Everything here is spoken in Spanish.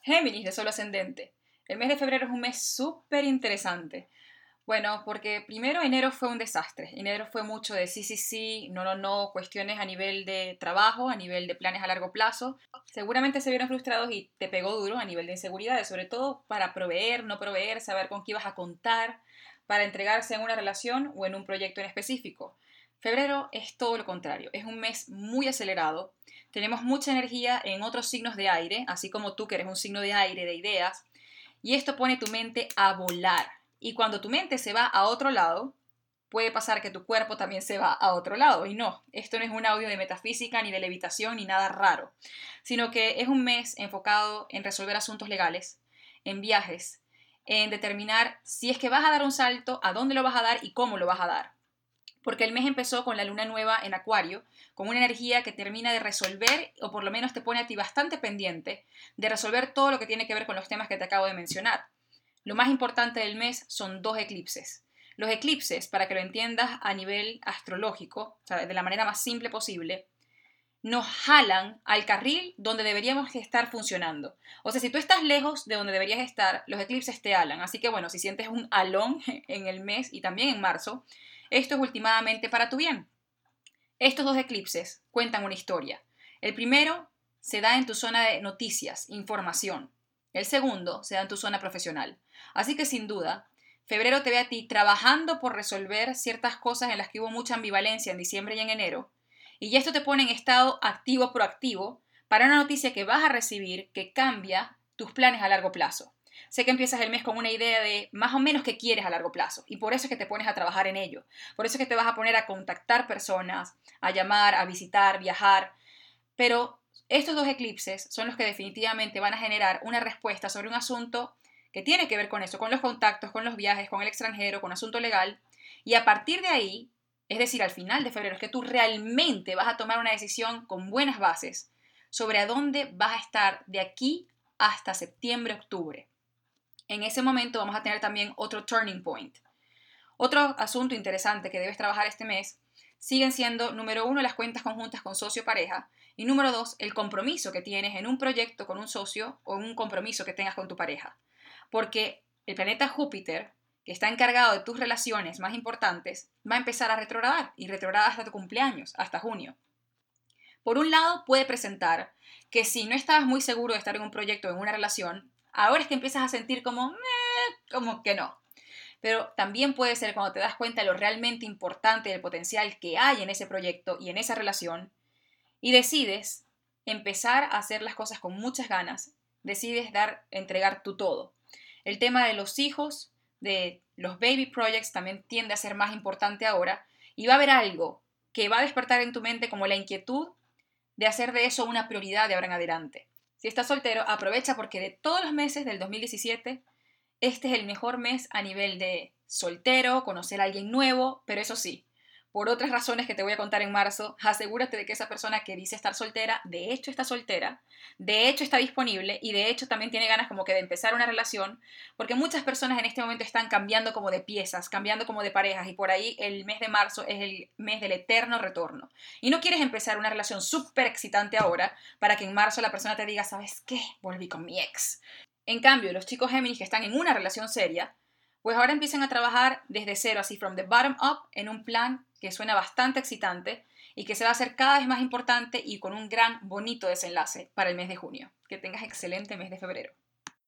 Géminis de Sol ascendente. El mes de febrero es un mes súper interesante. Bueno, porque primero enero fue un desastre. Enero fue mucho de sí, sí, sí, no, no, no, cuestiones a nivel de trabajo, a nivel de planes a largo plazo. Seguramente se vieron frustrados y te pegó duro a nivel de inseguridades, sobre todo para proveer, no proveer, saber con qué ibas a contar, para entregarse en una relación o en un proyecto en específico. Febrero es todo lo contrario, es un mes muy acelerado, tenemos mucha energía en otros signos de aire, así como tú que eres un signo de aire, de ideas, y esto pone tu mente a volar. Y cuando tu mente se va a otro lado, puede pasar que tu cuerpo también se va a otro lado. Y no, esto no es un audio de metafísica, ni de levitación, ni nada raro, sino que es un mes enfocado en resolver asuntos legales, en viajes, en determinar si es que vas a dar un salto, a dónde lo vas a dar y cómo lo vas a dar. Porque el mes empezó con la luna nueva en Acuario, con una energía que termina de resolver, o por lo menos te pone a ti bastante pendiente, de resolver todo lo que tiene que ver con los temas que te acabo de mencionar. Lo más importante del mes son dos eclipses. Los eclipses, para que lo entiendas a nivel astrológico, o sea, de la manera más simple posible, nos jalan al carril donde deberíamos estar funcionando. O sea, si tú estás lejos de donde deberías estar, los eclipses te halan. Así que bueno, si sientes un alón en el mes y también en marzo, esto es últimamente para tu bien. Estos dos eclipses cuentan una historia. El primero se da en tu zona de noticias, información. El segundo se da en tu zona profesional. Así que sin duda, febrero te ve a ti trabajando por resolver ciertas cosas en las que hubo mucha ambivalencia en diciembre y en enero. Y esto te pone en estado activo proactivo para una noticia que vas a recibir que cambia tus planes a largo plazo. Sé que empiezas el mes con una idea de más o menos qué quieres a largo plazo y por eso es que te pones a trabajar en ello. Por eso es que te vas a poner a contactar personas, a llamar, a visitar, viajar. Pero estos dos eclipses son los que definitivamente van a generar una respuesta sobre un asunto que tiene que ver con eso, con los contactos, con los viajes, con el extranjero, con asunto legal. Y a partir de ahí, es decir, al final de febrero, es que tú realmente vas a tomar una decisión con buenas bases sobre a dónde vas a estar de aquí hasta septiembre, octubre. En ese momento vamos a tener también otro turning point. Otro asunto interesante que debes trabajar este mes siguen siendo, número uno, las cuentas conjuntas con socio o pareja, y número dos, el compromiso que tienes en un proyecto con un socio o en un compromiso que tengas con tu pareja. Porque el planeta Júpiter, que está encargado de tus relaciones más importantes, va a empezar a retrogradar y retrograda hasta tu cumpleaños, hasta junio. Por un lado, puede presentar que si no estabas muy seguro de estar en un proyecto o en una relación, ahora es que empiezas a sentir como que no. Pero también puede ser cuando te das cuenta de lo realmente importante del potencial que hay en ese proyecto y en esa relación y decides empezar a hacer las cosas con muchas ganas, decides entregar tu todo. El tema de los hijos, de los baby projects también tiende a ser más importante ahora y va a haber algo que va a despertar en tu mente como la inquietud de hacer de eso una prioridad de ahora en adelante. Si estás soltero, aprovecha porque de todos los meses del 2017 este es el mejor mes a nivel de soltero, conocer a alguien nuevo, pero eso sí, por otras razones que te voy a contar en marzo, asegúrate de que esa persona que dice estar soltera, de hecho está soltera, de hecho está disponible y de hecho también tiene ganas como que de empezar una relación, porque muchas personas en este momento están cambiando como de piezas, cambiando como de parejas y por ahí el mes de marzo es el mes del eterno retorno. Y no quieres empezar una relación súper excitante ahora para que en marzo la persona te diga, ¿sabes qué? Volví con mi ex. En cambio, los chicos Géminis que están en una relación seria, pues ahora empiezan a trabajar desde cero, así from the bottom up, en un plan que suena bastante excitante y que se va a hacer cada vez más importante y con un gran, bonito desenlace para el mes de junio. Que tengas excelente mes de febrero.